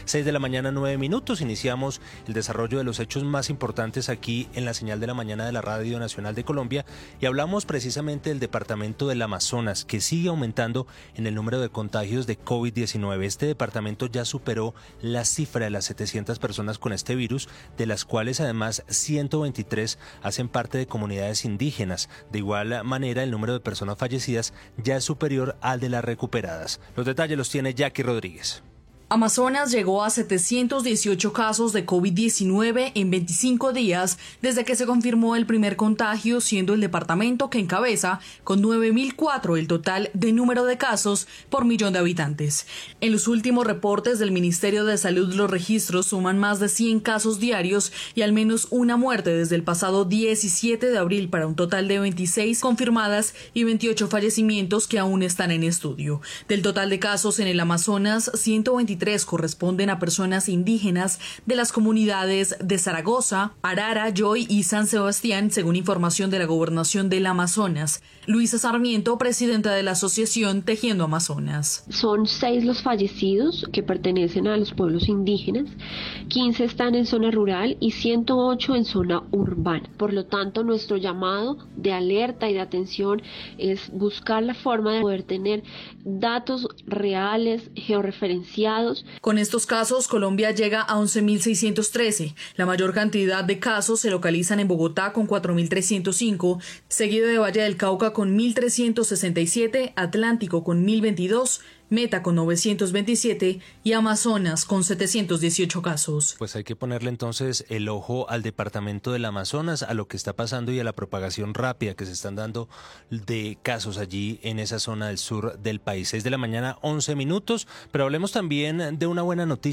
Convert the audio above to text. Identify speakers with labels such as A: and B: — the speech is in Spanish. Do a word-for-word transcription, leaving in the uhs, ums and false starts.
A: seis de la mañana, nueve minutos. Iniciamos el desarrollo de los hechos más importantes aquí en la señal de la mañana de la Radio Nacional de Colombia y hablamos precisamente del departamento del Amazonas, que sigue aumentando en el número de contagios de COVID diecinueve. Este departamento ya superó la cifra de las setecientas personas con este virus, de las cuales además ciento veintitrés hacen parte de comunidades indígenas. De igual manera, el número de personas fallecidas ya es superior al de las recuperadas. Los detalles los tiene Jackie Rodríguez.
B: Amazonas llegó a setecientos dieciocho casos de COVID diecinueve en veinticinco días desde que se confirmó el primer contagio, siendo el departamento que encabeza con nueve mil cuatro el total de número de casos por millón de habitantes. En los últimos reportes del Ministerio de Salud, los registros suman más de cien casos diarios y al menos una muerte desde el pasado diecisiete de abril, para un total de veintiséis confirmadas y veintiocho fallecimientos que aún están en estudio. Del total de casos en el Amazonas, ciento veintitrés corresponden a personas indígenas de las comunidades de Zaragoza, Arara, Yoy y San Sebastián, según información de la Gobernación del Amazonas. Luisa Sarmiento, presidenta de la asociación Tejiendo Amazonas.
C: Son seis los fallecidos que pertenecen a los pueblos indígenas, quince están en zona rural y ciento ocho en zona urbana. Por lo tanto, nuestro llamado de alerta y de atención es buscar la forma de poder tener datos reales, georreferenciados.
B: Con estos casos, Colombia llega a once mil seiscientos trece. La mayor cantidad de casos se localizan en Bogotá con cuatro mil trescientos cinco, seguido de Valle del Cauca con mil trescientos sesenta y siete, Atlántico con mil veintidós, Meta con novecientos veintisiete y Amazonas con setecientos dieciocho casos.
A: Pues hay que ponerle entonces el ojo al departamento del Amazonas, a lo que está pasando y a la propagación rápida que se están dando de casos allí en esa zona del sur del país. seis de la mañana, once minutos, pero hablemos también de una buena noticia.